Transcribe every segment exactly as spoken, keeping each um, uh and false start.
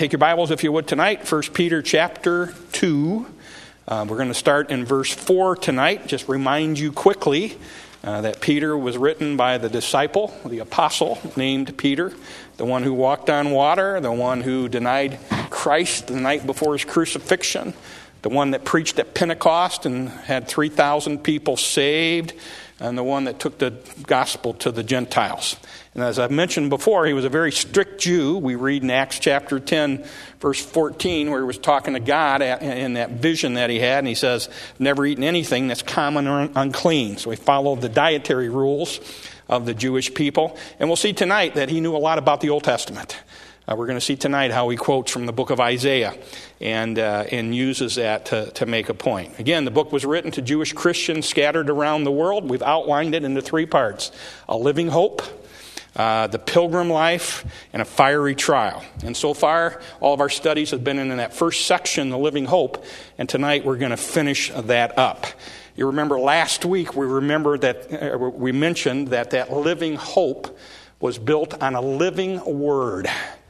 take your Bibles, if you would, tonight. First Peter chapter two. Uh, we're going to start in verse four tonight. Just remind you quickly uh, that Peter was written by the disciple, the apostle named Peter, the one who walked on water, the one who denied Christ the night before his crucifixion, the one that preached at Pentecost and had three thousand people saved, and the one that took the gospel to the Gentiles. And as I've mentioned before, he was a very strict Jew. We read in Acts chapter ten, verse fourteen, where he was talking to God in that vision that he had, and he says, never eaten anything that's common or unclean. So he followed the dietary rules of the Jewish people. And we'll see tonight that he knew a lot about the Old Testament. Uh, we're going to see tonight how he quotes from the book of Isaiah and uh, and uses that to, to make a point. Again, the book was written to Jewish Christians scattered around the world. We've outlined it into three parts: a living hope, uh, the pilgrim life, and a fiery trial. And so far, all of our studies have been in that first section, the living hope, and tonight we're going to finish that up. You remember last week we remember that uh, we mentioned that that living hope was built on a living word.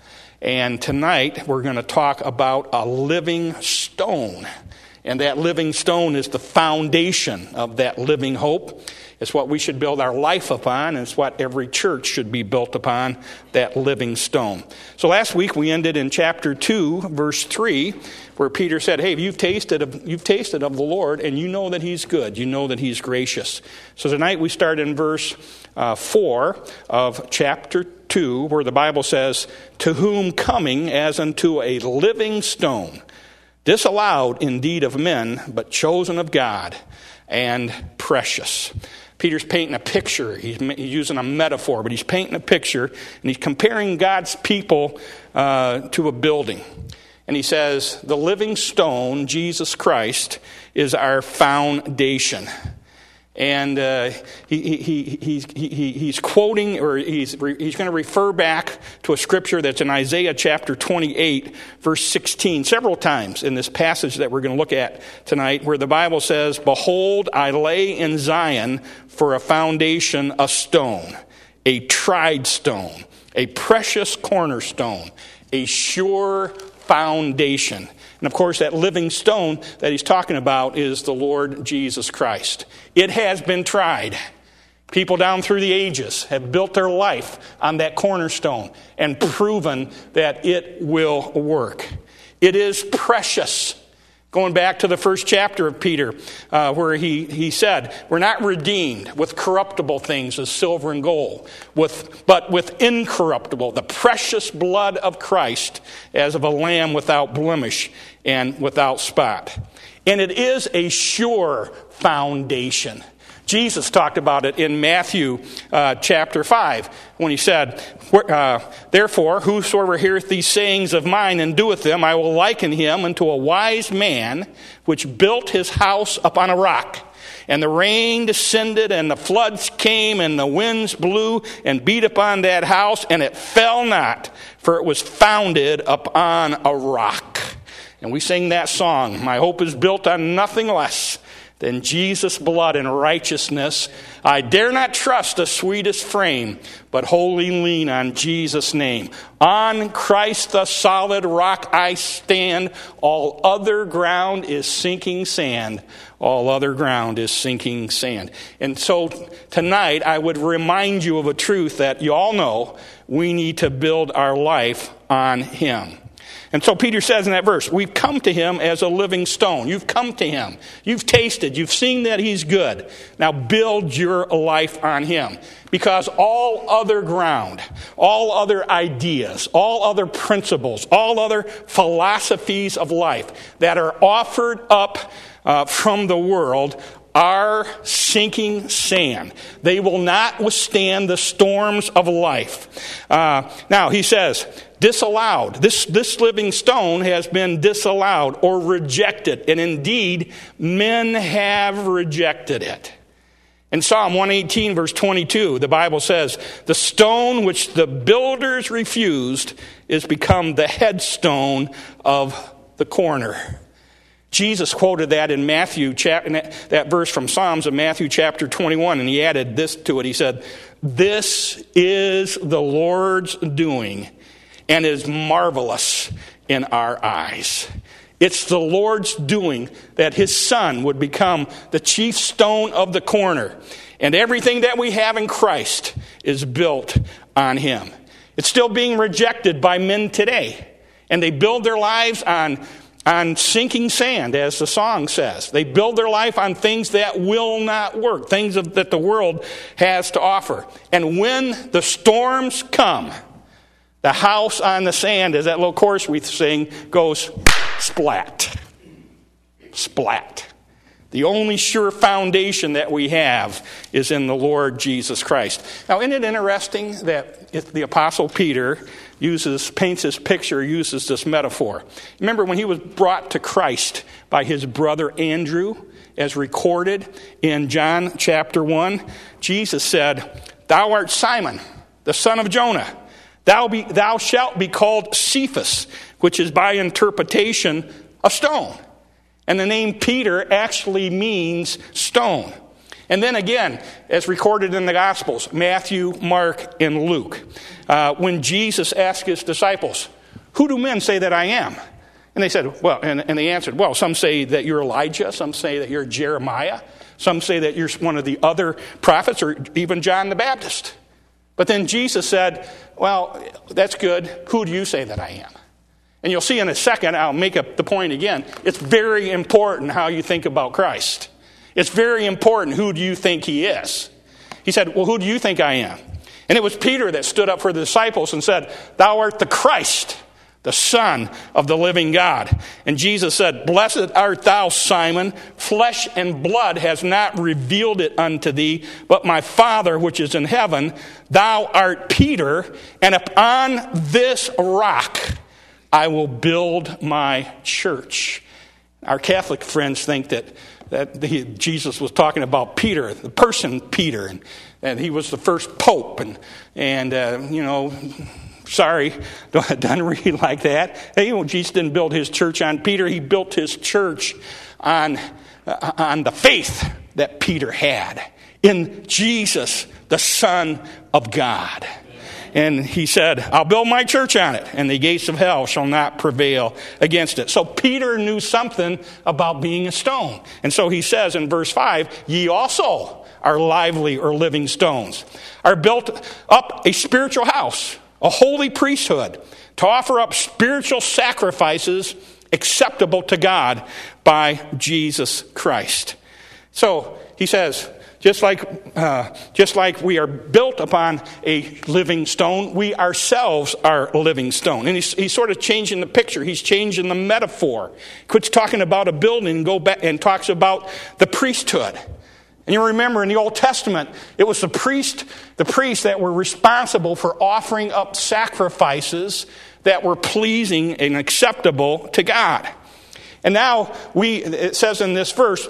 And tonight we're going to talk about a living stone. And that living stone is the foundation of that living hope. It's what we should build our life upon, and it's what every church should be built upon, that living stone. So last week we ended in chapter two, verse three, where Peter said, hey, you've tasted of, you've tasted of the Lord, and you know that he's good. You know that he's gracious. So tonight we start in verse uh, four of chapter two, where the Bible says, to whom coming as unto a living stone, disallowed indeed of men, but chosen of God, and precious. Peter's painting a picture. He's, he's using a metaphor, but he's painting a picture, and he's comparing God's people uh, to a building. And he says, the living stone, Jesus Christ, is our foundation. And uh, he, he, he, he, he's quoting, or he's, he's going to refer back to a scripture that's in Isaiah chapter twenty-eight, verse sixteen, several times in this passage that we're going to look at tonight, where the Bible says, behold, I lay in Zion for a foundation a stone, a tried stone, a precious cornerstone, a sure foundation. And of course, that living stone that he's talking about is the Lord Jesus Christ. It has been tried. People down through the ages have built their life on that cornerstone and proven that it will work. It is precious. Going back to the first chapter of Peter, uh, where he, he said, we're not redeemed with corruptible things as silver and gold, with, but with incorruptible, the precious blood of Christ, as of a lamb without blemish and without spot. And it is a sure foundation. Jesus talked about it in Matthew uh, chapter five when he said, uh, therefore, whosoever heareth these sayings of mine and doeth them, I will liken him unto a wise man which built his house upon a rock. And the rain descended, and the floods came, and the winds blew and beat upon that house, and it fell not, for it was founded upon a rock. And we sing that song, my hope is built on nothing less than Jesus' blood and righteousness. I dare not trust the sweetest frame, but wholly lean on Jesus' name. On Christ the solid rock I stand. All other ground is sinking sand. All other ground is sinking sand. And so tonight I would remind you of a truth that you all know. We need to build our life on him. And so Peter says in that verse, we've come to him as a living stone. You've come to him. You've tasted. You've seen that he's good. Now build your life on him. Because all other ground, all other ideas, all other principles, all other philosophies of life that are offered up uh, from the world are sinking sand. They will not withstand the storms of life. Uh, now, he says, disallowed. This, this living stone has been disallowed or rejected. And indeed, men have rejected it. In Psalm one eighteen, verse twenty-two, the Bible says, the stone which the builders refused is become the headstone of the corner. Jesus quoted that in Matthew, that verse from Psalms of Matthew chapter twenty-one, and he added this to it. He said, this is the Lord's doing, and is marvelous in our eyes. It's the Lord's doing that his Son would become the chief stone of the corner. And everything that we have in Christ is built on him. It's still being rejected by men today. And they build their lives on, on sinking sand, as the song says. They build their life on things that will not work, things of, that the world has to offer. And when the storms come, the house on the sand, as that little chorus we sing, goes splat. Splat. The only sure foundation that we have is in the Lord Jesus Christ. Now, isn't it interesting that if the Apostle Peter uses, paints this picture, uses this metaphor? Remember when he was brought to Christ by his brother Andrew, as recorded in John chapter one, Jesus said, "Thou art Simon, the son of Jonah. Thou, be, thou shalt be called Cephas," which is by interpretation a stone. And the name Peter actually means stone. And then again, as recorded in the Gospels, Matthew, Mark, and Luke, uh, when Jesus asked his disciples, "Who do men say that I am?" And they said, well, and, and they answered, well, some say that you're Elijah, some say that you're Jeremiah, some say that you're one of the other prophets, or even John the Baptist. But then Jesus said, well, that's good. Who do you say that I am? And you'll see in a second, I'll make up the point again. It's very important how you think about Christ. It's very important who do you think he is. He said, well, who do you think I am? And it was Peter that stood up for the disciples and said, "Thou art the Christ, the Son of the living God." And Jesus said, "Blessed art thou, Simon. Flesh and blood has not revealed it unto thee, but my Father which is in heaven. Thou art Peter, and upon this rock I will build my church." Our Catholic friends think that, that the, Jesus was talking about Peter, the person Peter, and, and he was the first pope. And, and uh, you know, sorry, it doesn't read like that. Hey, you know, Jesus didn't build his church on Peter. He built his church on, uh, on the faith that Peter had in Jesus, the Son of God. And he said, "I'll build my church on it, and the gates of hell shall not prevail against it." So Peter knew something about being a stone. And so he says in verse five, "Ye also are lively or living stones, are built up a spiritual house, a holy priesthood, to offer up spiritual sacrifices acceptable to God by Jesus Christ." So he says, Just like, uh, just like we are built upon a living stone, we ourselves are a living stone. And he's, he's sort of changing the picture. He's changing the metaphor. He quits talking about a building and go back and talks about the priesthood. And you remember in the Old Testament, it was the priest, the priests that were responsible for offering up sacrifices that were pleasing and acceptable to God. And now we, it says in this verse,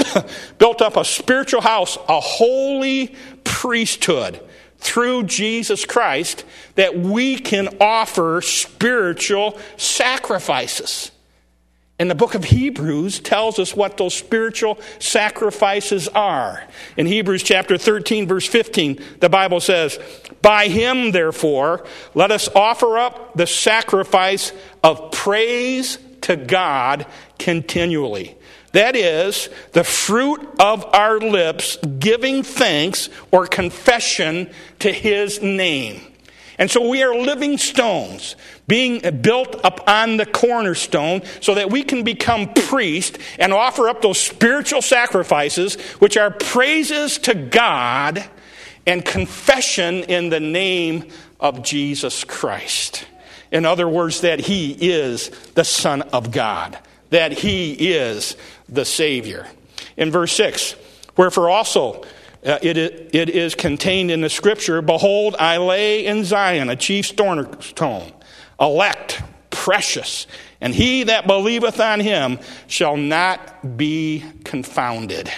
built up a spiritual house, a holy priesthood through Jesus Christ, that we can offer spiritual sacrifices. And the book of Hebrews tells us what those spiritual sacrifices are. In Hebrews chapter thirteen, verse fifteen, the Bible says, "By him, therefore, let us offer up the sacrifice of praise to God continually. That is, the fruit of our lips, giving thanks or confession to his name." And so we are living stones, being built upon the cornerstone, so that we can become priests and offer up those spiritual sacrifices, which are praises to God and confession in the name of Jesus Christ. In other words, that he is the Son of God, that he is the Savior. In verse six, "Wherefore also uh, it, it is contained in the Scripture, Behold, I lay in Zion a chief cornerstone, elect, precious, and he that believeth on him shall not be confounded."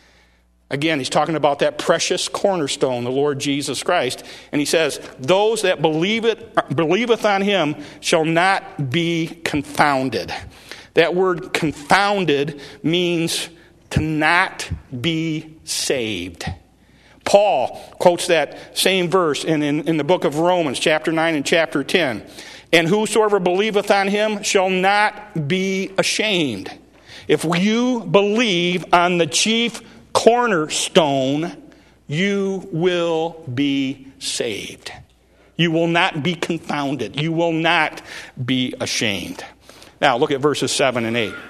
Again, he's talking about that precious cornerstone, the Lord Jesus Christ. And he says, those that believe it, believeth on him shall not be confounded. That word confounded means to not be saved. Paul quotes that same verse in, in, in the book of Romans, chapter nine and chapter ten. And whosoever believeth on him shall not be ashamed. If you believe on the chief cornerstone, you will be saved. You will not be confounded. You will not be ashamed. Now look at verses seven and eight.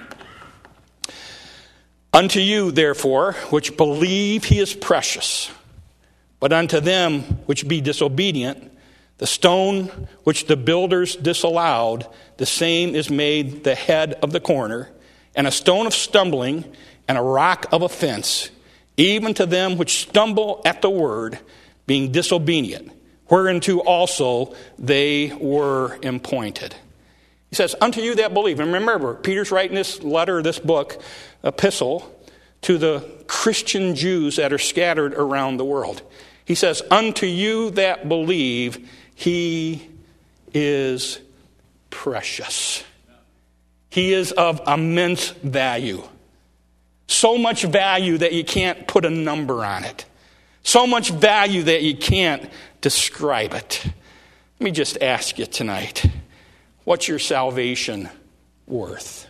Unto you, therefore, which believe he is precious, but unto them which be disobedient, the stone which the builders disallowed, the same is made the head of the corner, and a stone of stumbling, and a rock of offense, even to them which stumble at the word, being disobedient, whereunto also they were appointed. He says, unto you that believe. And remember, Peter's writing this letter, this book, epistle, to the Christian Jews that are scattered around the world. He says, unto you that believe, he is precious. He is of immense value. So much value that you can't put a number on it. So much value that you can't describe it. Let me just ask you tonight, what's your salvation worth?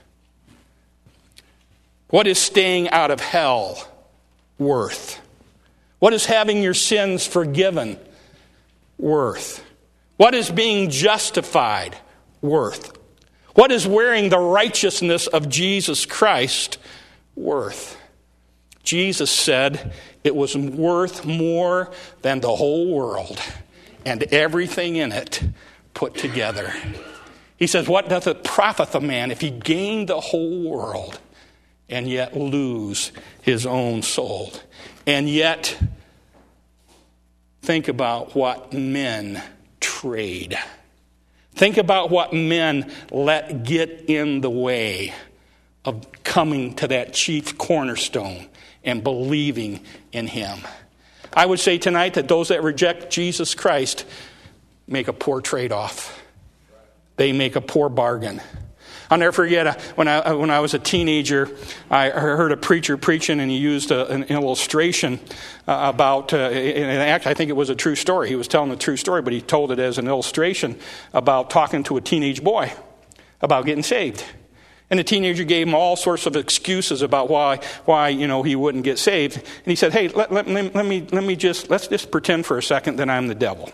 What is staying out of hell worth? What is having your sins forgiven worth? What is being justified worth? What is wearing the righteousness of Jesus Christ worth? Jesus said it was worth more than the whole world and everything in it put together. He says, what doth it profit a man if he gain the whole world and yet lose his own soul? And yet, think about what men trade. Think about what men let get in the way of coming to that chief cornerstone and believing in him. I would say tonight that those that reject Jesus Christ make a poor trade-off. They make a poor bargain. I'll never forget when I when I was a teenager, I heard a preacher preaching, and he used a, an illustration uh, about. Uh, in fact, I think it was a true story. He was telling a true story, but he told it as an illustration about talking to a teenage boy about getting saved. And the teenager gave him all sorts of excuses about why why you know he wouldn't get saved. And he said, "Hey, let, let, let me let me just let's just pretend for a second that I'm the devil.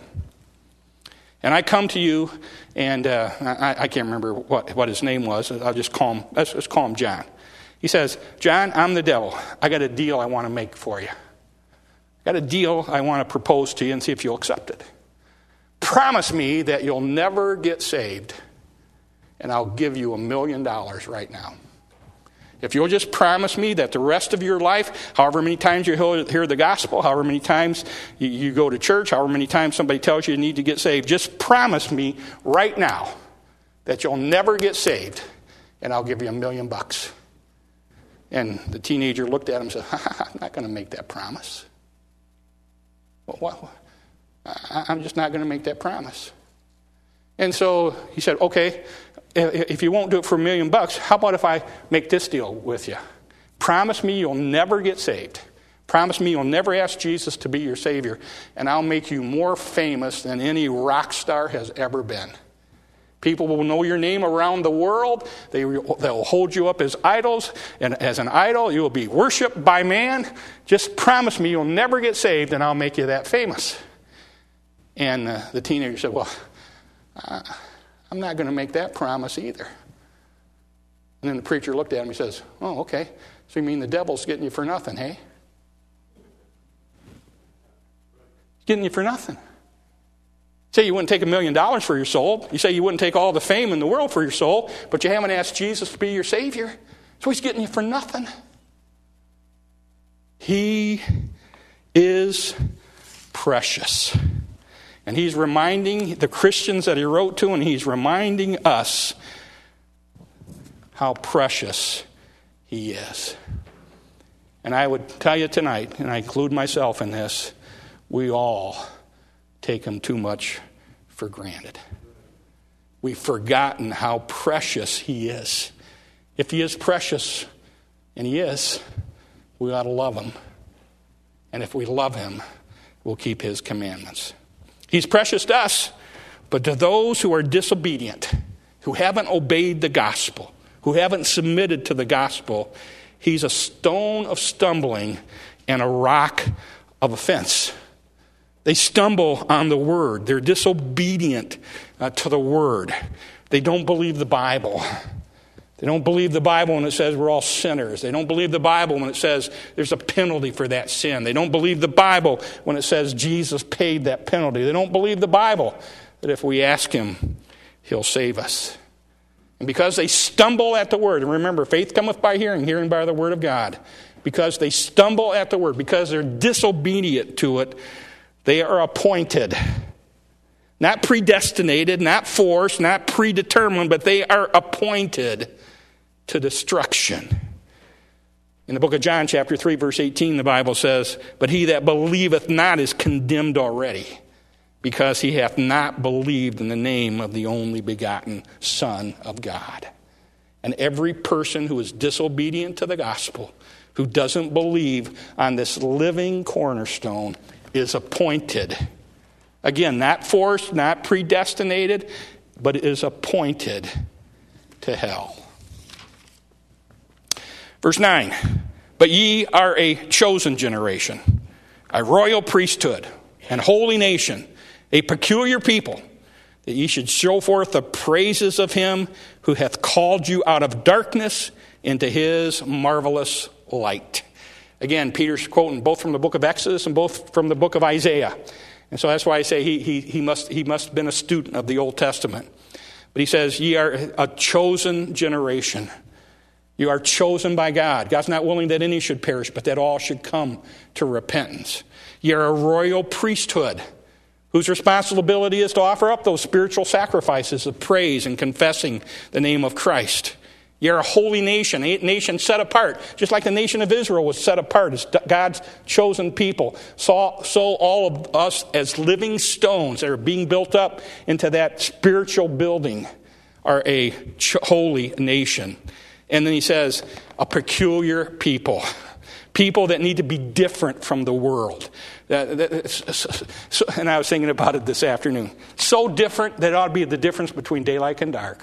And I come to you, and uh, I, I can't remember what, what his name was. I'll just call him, let's just call him John. He says, John, I'm the devil. I got a deal I want to make for you. I got a deal I want to propose to you and see if you'll accept it. Promise me that you'll never get saved, and I'll give you a million dollars right now. If you'll just promise me that the rest of your life, however many times you hear the gospel, however many times you, you go to church, however many times somebody tells you you need to get saved, just promise me right now that you'll never get saved, and I'll give you a million bucks. And the teenager looked at him and said, I'm not going to make that promise. Well, what? I'm just not going to make that promise. And so he said, okay, if you won't do it for a million bucks, how about if I make this deal with you? Promise me you'll never get saved. Promise me you'll never ask Jesus to be your Savior, and I'll make you more famous than any rock star has ever been. People will know your name around the world. They, they'll hold you up as idols, and as an idol, you will be worshipped by man. Just promise me you'll never get saved, and I'll make you that famous. And uh, the teenager said, well, uh, I'm not going to make that promise either. And then the preacher looked at him and he says, oh, okay. So you mean the devil's getting you for nothing, hey? Getting you for nothing. You say you wouldn't take a million dollars for your soul. You say you wouldn't take all the fame in the world for your soul, but you haven't asked Jesus to be your Savior. So he's getting you for nothing. He is precious. And he's reminding the Christians that he wrote to, and he's reminding us how precious he is. And I would tell you tonight, and I include myself in this, we all take him too much for granted. We've forgotten how precious he is. If he is precious, and he is, we ought to love him. And if we love him, will keep his commandments. He's precious to us, but to those who are disobedient, who haven't obeyed the gospel, who haven't submitted to the gospel, he's a stone of stumbling and a rock of offense. They stumble on the word. They're disobedient uh, to the word. They don't believe the Bible. They don't believe the Bible when it says we're all sinners. They don't believe the Bible when it says there's a penalty for that sin. They don't believe the Bible when it says Jesus paid that penalty. They don't believe the Bible that if we ask him, he'll save us. And because they stumble at the word, and remember, faith cometh by hearing, hearing by the word of God. Because they stumble at the word, because they're disobedient to it, they are appointed. Not predestinated, not forced, not predetermined, but they are appointed to destruction. In the book of John, chapter three, verse eighteen, the Bible says, "But he that believeth not is condemned already, because he hath not believed in the name of the only begotten Son of God." And every person who is disobedient to the gospel, who doesn't believe on this living cornerstone, is appointed. Again, not forced, not predestinated, but is appointed to hell. Verse nine, "But ye are a chosen generation, a royal priesthood, and holy nation, a peculiar people, that ye should show forth the praises of him who hath called you out of darkness into his marvelous light." Again, Peter's quoting both from the book of Exodus and both from the book of Isaiah. And so that's why I say he, he, he must he must have been a student of the Old Testament. But he says, ye are a chosen generation. You are chosen by God. God's not willing that any should perish, but that all should come to repentance. Ye are a royal priesthood, whose responsibility is to offer up those spiritual sacrifices of praise and confessing the name of Christ. You're a holy nation, a nation set apart, just like the nation of Israel was set apart as God's chosen people. So, so all of us as living stones that are being built up into that spiritual building are a holy nation. And then he says, a peculiar people. People that need to be different from the world. And I was thinking about it this afternoon. So different that it ought to be the difference between daylight and dark.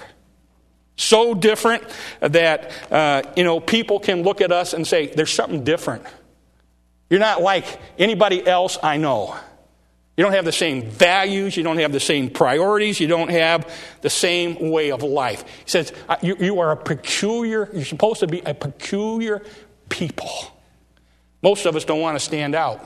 So different that, uh, you know, people can look at us and say, there's something different. You're not like anybody else I know. You don't have the same values. You don't have the same priorities. You don't have the same way of life. He says, you, you are a peculiar, you're supposed to be a peculiar people. Most of us don't want to stand out.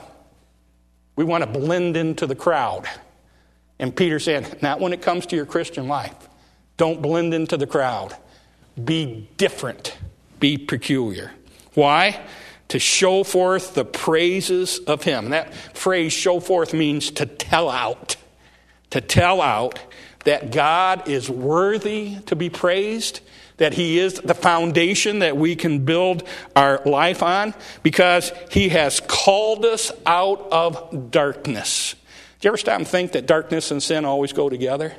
We want to blend into the crowd. And Peter said, not when it comes to your Christian life. Don't blend into the crowd. Be different. Be peculiar. Why? To show forth the praises of him. And that phrase, show forth, means to tell out. To tell out that God is worthy to be praised, that he is the foundation that we can build our life on, because he has called us out of darkness. Do you ever stop and think that darkness and sin always go together?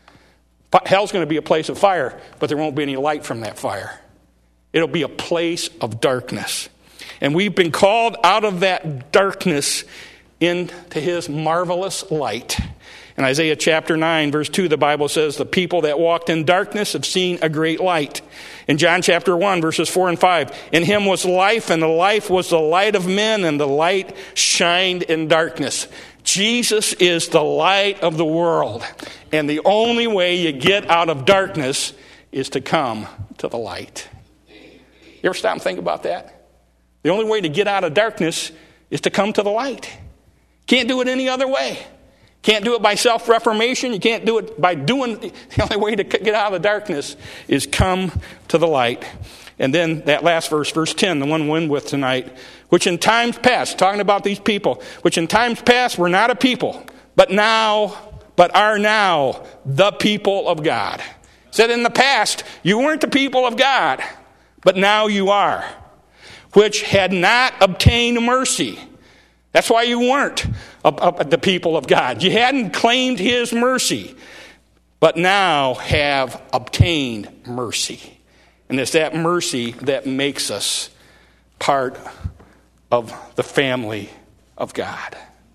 Hell's going to be a place of fire, but there won't be any light from that fire. It'll be a place of darkness. And we've been called out of that darkness into his marvelous light. In Isaiah chapter nine, verse two, the Bible says, the people that walked in darkness have seen a great light. In John chapter one, verses four and five, in him was life, and the life was the light of men, and the light shined in darkness. Jesus is the light of the world. And the only way you get out of darkness is to come to the light. You ever stop and think about that? The only way to get out of darkness is to come to the light. Can't do it any other way. Can't do it by self-reformation. You can't do it by doing... The only way to get out of the darkness is come to the light. And then that last verse, verse ten, the one we'll end with tonight, which in times past, talking about these people, which in times past were not a people, but now, but are now the people of God. Said in the past, you weren't the people of God, but now you are, which had not obtained mercy. That's why you weren't the people of God. You hadn't claimed his mercy, but now have obtained mercy. And it's that mercy that makes us part of the family of God.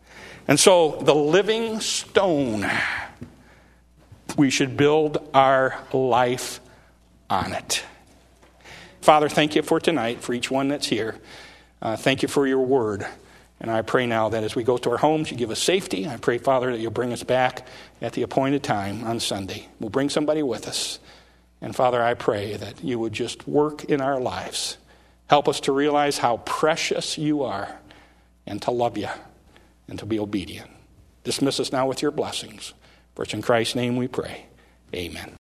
And so the living stone, we should build our life on it. Father, thank you for tonight, for each one that's here. Uh, thank you for your word. And I pray now that as we go to our homes, you give us safety. I pray, Father, that you'll bring us back at the appointed time on Sunday. We'll bring somebody with us. And Father, I pray that you would just work in our lives. Help us to realize how precious you are and to love you and to be obedient. Dismiss us now with your blessings. For it's in Christ's name we pray. Amen.